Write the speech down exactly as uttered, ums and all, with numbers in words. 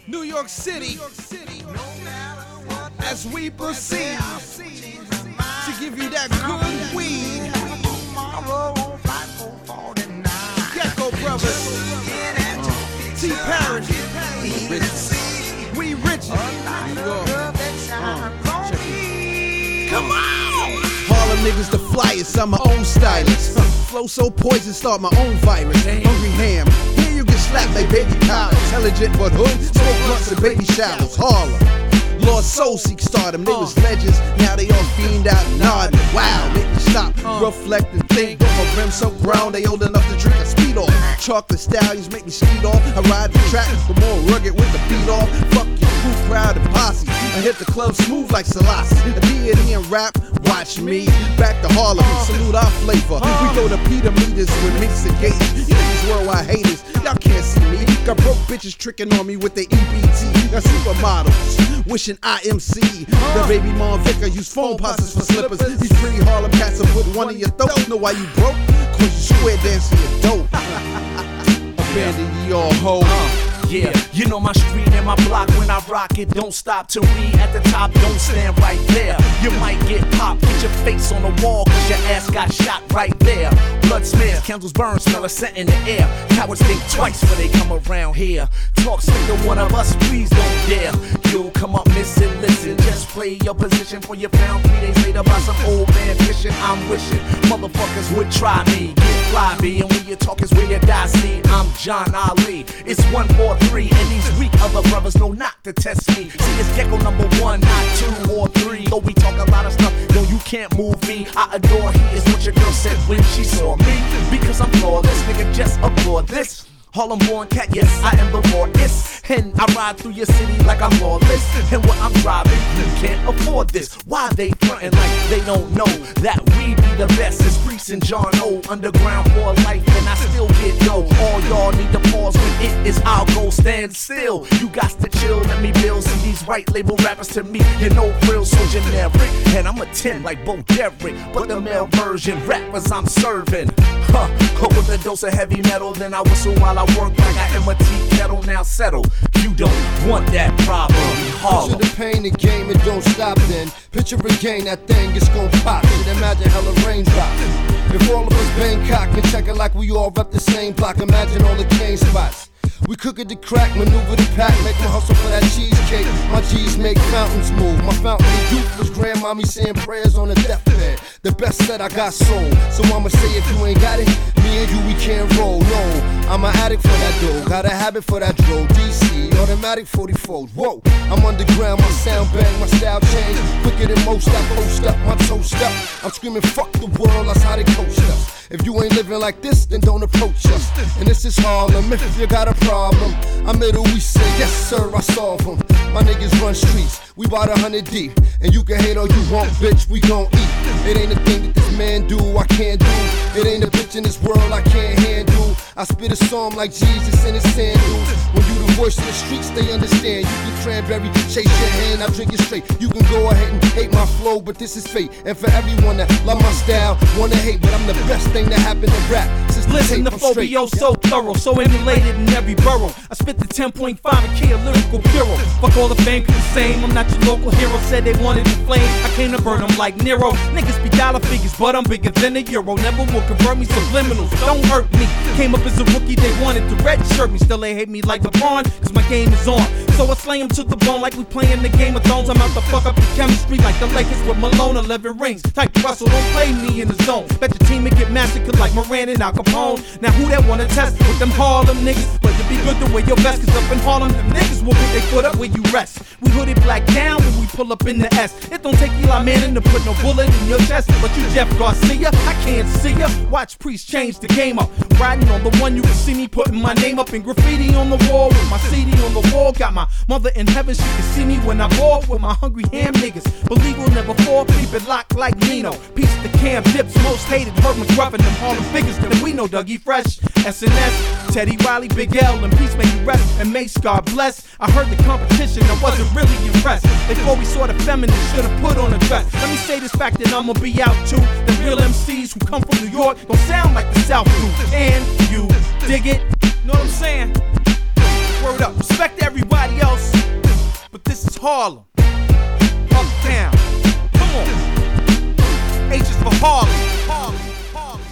New York City, as we proceed to give you that good weed. Gecko Brothers, T. Parrish, we rich. New York. Uh, Come on! Harlem niggas the flyest, I'm my own stylist. Flow so poison, start my own virus. Hungry ham, here you get slapped like baby cow. Intelligent but hood, smoke blunts and baby showers. Harlem. Lord Soul Seek stardom, they was legends, now they all fiend out nodding. Wow, make me stop, reflect and think. My rim so brown, they old enough to drink a speed off. Chocolate stallions make me skeet off. I ride the track, but more rugged with the beat off. Fuck your crew, crowd and posse. I hit the club smooth like Selassie. A D and E and rap, watch me. Back to Harlem, salute our flavor. We go to Peter Meters with Minks and Gators. You niggas worldwide haters, y'all can't see me. Got broke bitches tricking on me with their E B T. Got supermodels, wishing I M C. The baby mom vicar use phone posses for slippers. These pretty Harlem cats will put one in your throat. Know why you broke? Cause you square dancing your dope. Abandon ye all hoes. Yeah, you know my street and my block. When I rock it, don't stop till we at the top. Don't stand right there, you might get popped. Get your face on the wall cause your ass got shot right there. Blood smears, candles burn, smell a scent in the air. Cowards think twice when they come around here. Talk slick to one of us, please don't dare. You'll come up missing, listen. Just play your position for you found three days later by some old man fishing. I'm wishing motherfuckers would try me. Get fly me, and when you talk is where you die. See, I'm John Ali. It's one four three, and these weak other brothers know not to test me. See, it's Gecko number one, not two or three. Though we talk a lot of stuff, no, you can't move me. I adore he is what your girl said when she saw me. Because I'm flawless, nigga, just applaud this. Harlem born cat, yes, I am the rawest. And I ride through your city like I'm lawless. And what I'm driving, you can't afford this. Why they frontin' like they don't know that we be the best? It's Priest and John O, underground for life, and I still get dough. All y'all need to pause when it is our goal. Stand still, you got to chill. Let me build some these white label rappers to me. You know, real so generic, and I'm a ten like Bo Derek, but the male version rappers I'm serving. Huh, with a dose of heavy metal, then I whistle while I work like I am a tea kettle. Now settle, you don't want that problem. Harlem. Picture the pain, the game, it don't stop then. Picture again, that thing, it's gon' pop. Shit, imagine hella raindrops. If all of us Bangkok and check it like we all rep the same block, imagine all the cane spots. We cook it to crack, maneuver the pack, make them hustle for that cheesecake. My G's make fountains move. My fountain of youth was grandmommy saying prayers on the deathbed. The best that I got sold. So I'ma say if you ain't got it, me and you, we can't roll. No, I'm an addict for that dough. Got a habit for that dro. D C, automatic forty-fours. Whoa, I'm underground, my sound bang, my style change. Quicker than most, I post up, my toast up. I'm screaming fuck the world, that's how they coach us. If you ain't living like this, then don't approach us. And this is Harlem, if you got a problem, I'm middle, we say, yes sir, I solve them. My niggas run streets, we bout a hundred deep. And you can hate all you want, bitch, we gon' eat. It ain't a thing that this man do, I can't do. It ain't a bitch in this world I can't handle. I spit a song like Jesus in his sandals. When you the voice of the streets, they understand. You can cranberry, chase your hand, I drink it straight. You can go ahead and hate my flow, but this is fate. And for everyone that love my style, wanna hate, but I'm the best thing that happened to rap. Since Listen to Phobio so thorough, so emulated in every borough. I spit the ten point five and K, a lyrical hero. Fuck all the fame, cause the same, I'm not your local hero. Said they wanted to flame, I came to burn them like Nero. Niggas be dollar figures, but I'm bigger than a euro. Never will convert me, subliminals, don't hurt me. Came up as a rookie, they wanted to red shirt me. Still they hate me like LeBron, cause my game is on. So I slay them to the bone like we playing the Game of Thrones. I'm out to fuck up the chemistry like the Lakers with Malone, eleven rings. Type Russell, don't play me in the zone. Bet your team would get massacred like Moran and Al Capone. Now who that wanna test with them Harlem niggas? But to be good to wear your vest, cause up in Harlem, them niggas will put their foot up where you rest. We hooded black down when we pull up in the S. It don't take Eli Manning to put no bullet in your chest. But you Jeff Garcia, I can't see ya. Watch Priest change the game up. Riding on the one, you can see me putting my name up in graffiti on the wall. With my C D on the wall, got my mother in heaven, she can see me when I ball with my hungry ham niggas. Believe we'll never fall, keep it locked like Nino. Piece the Cam Dips, most hated, Herb McGruff and them Harlem figures. Then we know Dougie Fresh, S N S, Teddy Riley, Big L, and Peace may you rest, and Mace, God bless. I heard the competition, I wasn't really impressed. They thought we saw the feminine, should've put on a dress. Let me say this fact that I'ma be out too. The real M Cs who come from New York don't sound like the South do. And you dig it? Know what I'm saying? Word up, respect everybody else. Harlem.